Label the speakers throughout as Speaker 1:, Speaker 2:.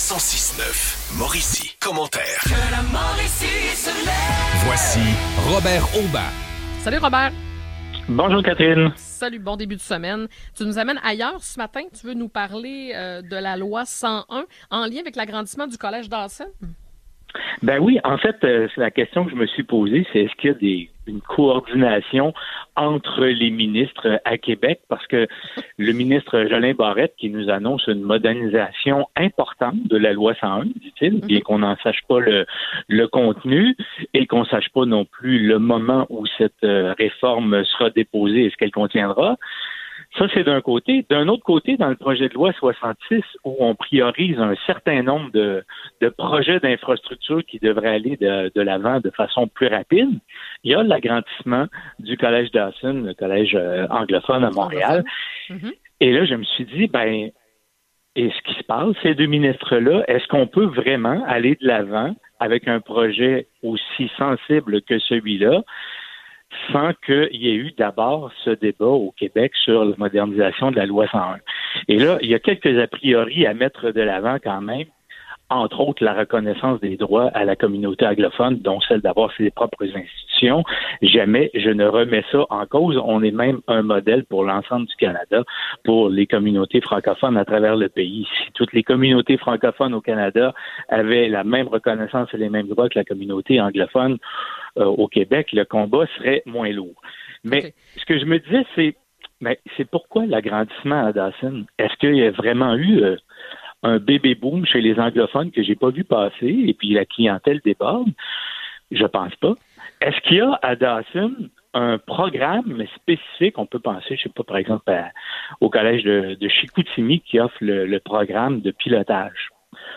Speaker 1: 106.9 Mauricie. Commentaire.
Speaker 2: Que la Mauricie se lève.
Speaker 1: Voici Robert Aubin.
Speaker 3: Salut Robert.
Speaker 4: Bonjour Catherine.
Speaker 3: Salut, bon début de semaine. Tu nous amènes ailleurs ce matin. Tu veux nous parler de la loi 101 en lien avec l'agrandissement du collège Dawson?
Speaker 4: Ben oui, en fait, c'est la question que je me suis posée, c'est est-ce qu'il y a une coordination entre les ministres à Québec, parce que le ministre Jolin Barrette qui nous annonce une modernisation importante de la loi 101, dit-il, bien qu'on n'en sache pas le contenu et qu'on ne sache pas non plus le moment où cette réforme sera déposée et ce qu'elle contiendra. Ça, c'est d'un côté. D'un autre côté, dans le projet de loi 66, où on priorise un certain nombre de projets d'infrastructures qui devraient aller de l'avant de façon plus rapide, il y a l'agrandissement du collège Dawson, le collège anglophone à Montréal. Et là, je me suis dit, et ce qui se passe, ces deux ministres-là, est-ce qu'on peut vraiment aller de l'avant avec un projet aussi sensible que celui-là, sans qu'il y ait eu d'abord ce débat au Québec sur la modernisation de la loi 101. Et là, il y a quelques a priori à mettre de l'avant quand même, entre autres la reconnaissance des droits à la communauté anglophone, dont celle d'avoir ses propres institutions. Jamais je ne remets ça en cause. On est même un modèle pour l'ensemble du Canada, pour les communautés francophones à travers le pays. Si toutes les communautés francophones au Canada avaient la même reconnaissance et les mêmes droits que la communauté anglophone au Québec, le combat serait moins lourd. Mais ce que je me disais, c'est pourquoi l'agrandissement à Dawson? Est-ce qu'il y a vraiment eu un bébé boom chez les anglophones que j'ai pas vu passer et puis la clientèle déborde? Je pense pas. Est-ce qu'il y a à Dawson un programme spécifique? On peut penser, je sais pas, par exemple, au collège de Chicoutimi qui offre le programme de pilotage.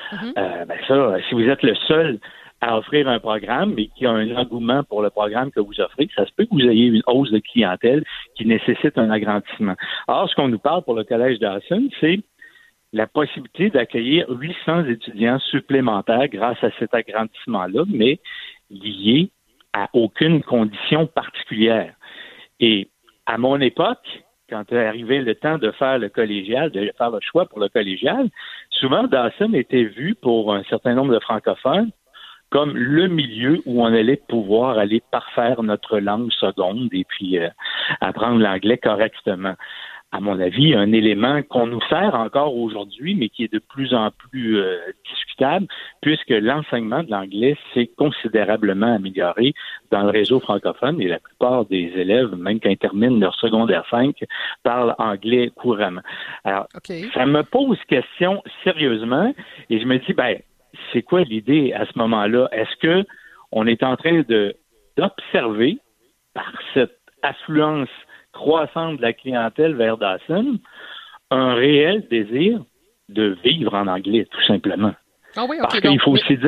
Speaker 4: Ça, si vous êtes le seul à offrir un programme, mais qui a un engouement pour le programme que vous offrez, ça se peut que vous ayez une hausse de clientèle qui nécessite un agrandissement. Or, ce qu'on nous parle pour le collège Dawson, c'est la possibilité d'accueillir 800 étudiants supplémentaires grâce à cet agrandissement-là, mais liés à aucune condition particulière. Et à mon époque, quand arrivait le temps de faire le collégial, de faire le choix pour le collégial, souvent Dawson était vu pour un certain nombre de francophones comme le milieu où on allait pouvoir aller parfaire notre langue seconde et puis apprendre l'anglais correctement. À mon avis, un élément qu'on nous sert encore aujourd'hui, mais qui est de plus en plus discutable, puisque l'enseignement de l'anglais s'est considérablement amélioré dans le réseau francophone et la plupart des élèves, même quand ils terminent leur secondaire 5, parlent anglais couramment. Alors, ça me pose question sérieusement et je me dis, c'est quoi l'idée à ce moment-là? Est-ce que on est en train d'observer par cette affluence croissante de la clientèle vers Dawson un réel désir de vivre en anglais, tout simplement? Parce qu'il faut aussi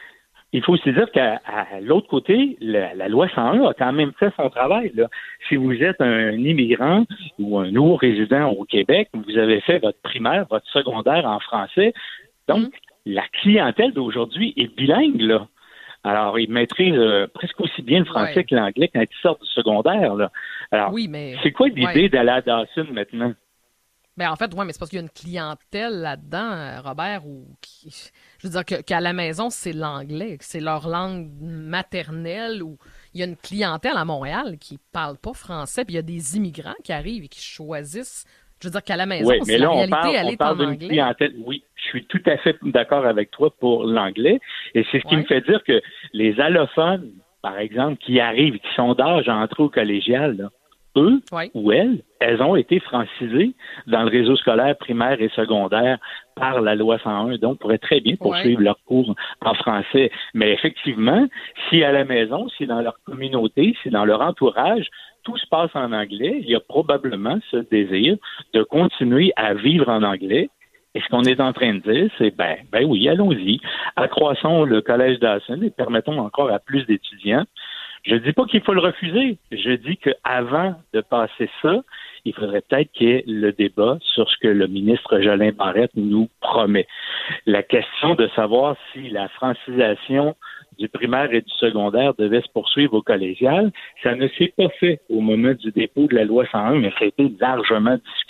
Speaker 4: dire qu'à l'autre côté, la loi 101 a quand même fait son travail, là. Si vous êtes un immigrant ou un nouveau résident au Québec, vous avez fait votre primaire, votre secondaire en français, donc la clientèle d'aujourd'hui est bilingue, là. Alors, ils maîtrisent presque aussi bien le français que l'anglais quand ils sortent du secondaire, là. Alors, c'est quoi l'idée d'aller à Dawson maintenant?
Speaker 3: En fait, mais c'est parce qu'il y a une clientèle là-dedans, Robert, je veux dire qu'à la maison, c'est l'anglais, que c'est leur langue maternelle, ou il y a une clientèle à Montréal qui parle pas français, puis il y a des immigrants qui arrivent et qui choisissent. Je veux dire qu'à la maison, c'est la réalité, elle est en anglais.
Speaker 4: Clientèle, oui, je suis tout à fait d'accord avec toi pour l'anglais. Et c'est ce qui me fait dire que les allophones, par exemple, qui arrivent, qui sont d'âge à entrer au collégial, là, eux ou elles ont été francisées dans le réseau scolaire primaire et secondaire par la loi 101, donc pourraient très bien poursuivre leurs cours en français. Mais effectivement, si à la maison, si dans leur communauté, si dans leur entourage, tout se passe en anglais, il y a probablement ce désir de continuer à vivre en anglais. Et ce qu'on est en train de dire, c'est oui, allons-y, accroissons le collège Dawson et permettons encore à plus d'étudiants. Je dis pas qu'il faut le refuser. Je dis qu'avant de passer ça, il faudrait peut-être qu'il y ait le débat sur ce que le ministre Jolin Barrette nous promet. La question de savoir si la francisation du primaire et du secondaire devait se poursuivre au collégial, ça ne s'est pas fait au moment du dépôt de la loi 101, mais ça a été largement discuté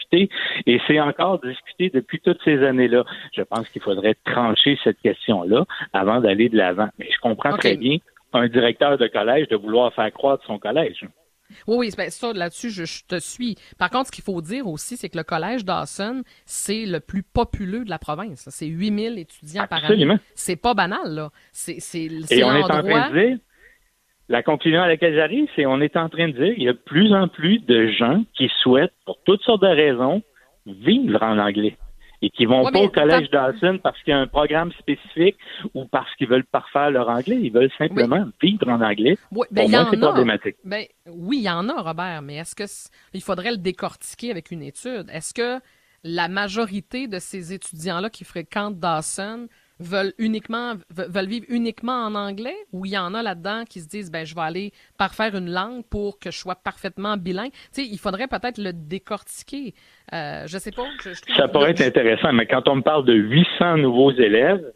Speaker 4: discuté et c'est encore discuté depuis toutes ces années-là. Je pense qu'il faudrait trancher cette question-là avant d'aller de l'avant. Mais je comprends très bien un directeur de collège de vouloir faire croître son collège.
Speaker 3: Oui, ben ça, là-dessus, je te suis. Par contre, ce qu'il faut dire aussi, c'est que le collège Dawson, c'est le plus populeux de la province. C'est 8000 étudiants par année. C'est pas banal, là. C'est
Speaker 4: et on est en train de dire, la conclusion à laquelle j'arrive, c'est on est en train de dire qu'il y a de plus en plus de gens qui souhaitent, pour toutes sortes de raisons, vivre en anglais. Et qui vont pas au collège Dawson parce qu'il y a un programme spécifique ou parce qu'ils veulent parfaire leur anglais. Ils veulent simplement vivre en anglais.
Speaker 3: Oui,
Speaker 4: pour moi, c'est problématique.
Speaker 3: Ben, oui, il y en a, Robert, mais est-ce que il faudrait le décortiquer avec une étude? Est-ce que la majorité de ces étudiants-là qui fréquentent Dawson veulent vivre uniquement en anglais, ou il y en a là-dedans qui se disent je vais aller parfaire une langue pour que je sois parfaitement bilingue. Tu sais, il faudrait peut-être le décortiquer. Je sais pas.
Speaker 4: Ça pourrait être intéressant, mais quand on me parle de 800 nouveaux élèves,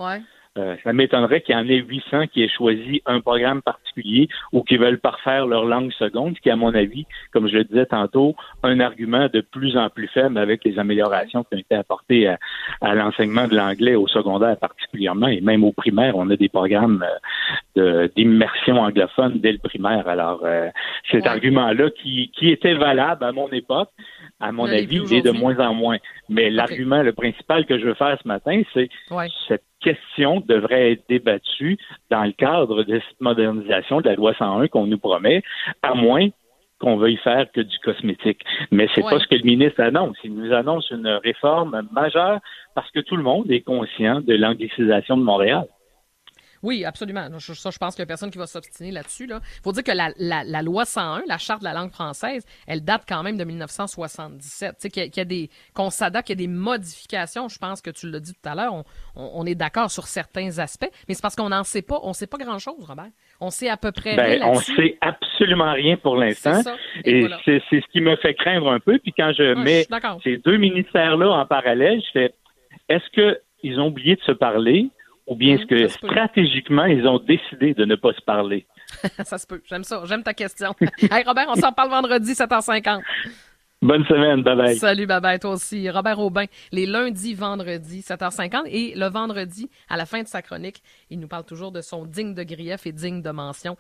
Speaker 4: ça m'étonnerait qu'il y en ait 800 qui aient choisi un programme particulier ou qui veulent parfaire leur langue seconde, ce qui, à mon avis, comme je le disais tantôt, un argument de plus en plus faible avec les améliorations qui ont été apportées à l'enseignement de l'anglais au secondaire particulièrement, et même au primaire, on a des programmes d'immersion anglophone dès le primaire. Alors, cet argument-là qui était valable à mon époque, à mon avis, il est de moins en moins. Mais l'argument, le principal que je veux faire ce matin, c'est cette question devrait être débattue dans le cadre de cette modernisation de la loi 101 qu'on nous promet, à moins qu'on veuille faire que du cosmétique. Mais c'est pas ce que le ministre annonce. Il nous annonce une réforme majeure parce que tout le monde est conscient de l'anglicisation de Montréal.
Speaker 3: Oui, absolument. Je pense qu'il n'y a personne qui va s'obstiner là-dessus. Il faut dire que la loi 101, la Charte de la langue française, elle date quand même de 1977. Tu sais, qu'on s'adapte, qu'il y a des modifications. Je pense que tu l'as dit tout à l'heure. On est d'accord sur certains aspects, mais c'est parce qu'on n'en sait pas. On ne sait pas grand-chose, Robert. On sait à peu près rien là-dessus.
Speaker 4: On sait absolument rien pour l'instant. Et voilà. C'est ce qui me fait craindre un peu. Puis quand je mets ces deux ministères-là en parallèle, je fais, est-ce qu'ils ont oublié de se parler? Ou bien est-ce que stratégiquement, ils ont décidé de ne pas se parler?
Speaker 3: Ça se peut. J'aime ça. J'aime ta question. Hey Robert, on s'en parle vendredi, 7h50.
Speaker 4: Bonne semaine. Bye-bye.
Speaker 3: Salut, bye-bye. Toi aussi. Robert Aubin, les lundis, vendredis, 7h50. Et le vendredi, à la fin de sa chronique, il nous parle toujours de son digne de grief et digne de mention.